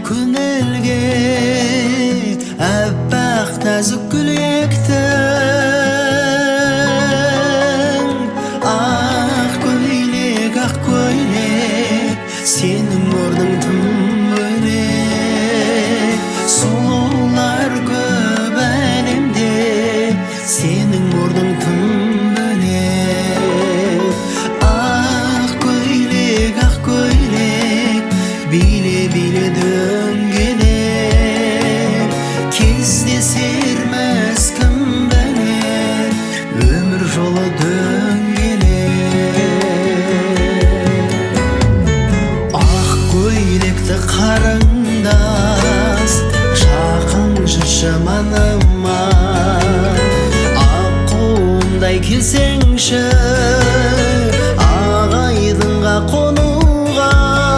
Күнелге әппақ нәзік гүлектің ақ көйлек сенің орның тым бөлек сұлулар көп әлемде сенің орның тым бөлек ақ көйлек биле дөңгелек кездесерміз кім білер өмір жолы дөңгелек ақ көйлекті қарындас жақын жүрші маныма ақ қолымдай келсеңші ағайдынға қонуға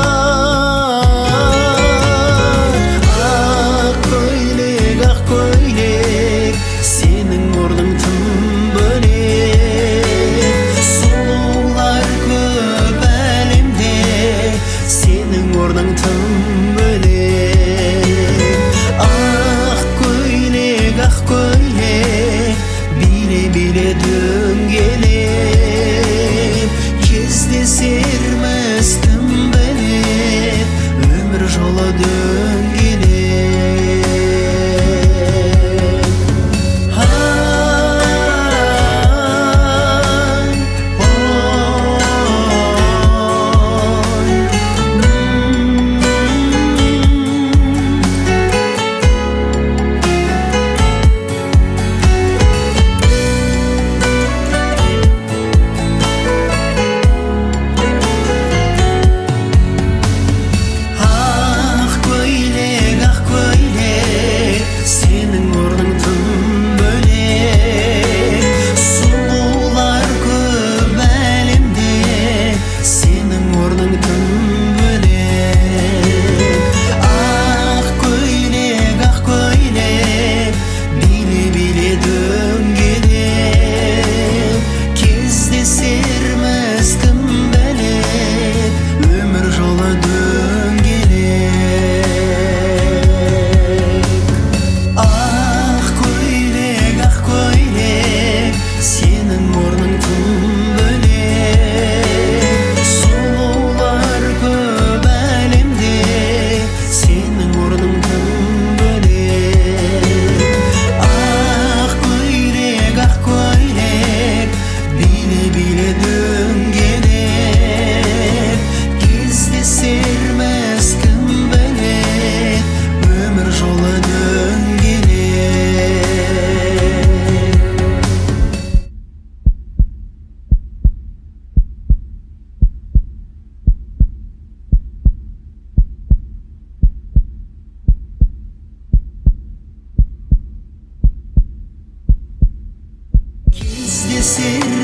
ақ көйлек сенің орның тым бөлек сұлулар көп әлемде сенің орның тым бөлек ақ көйлек биле дөңгелек кездесерміз кім білер өмір жолы дөңгелек Kesir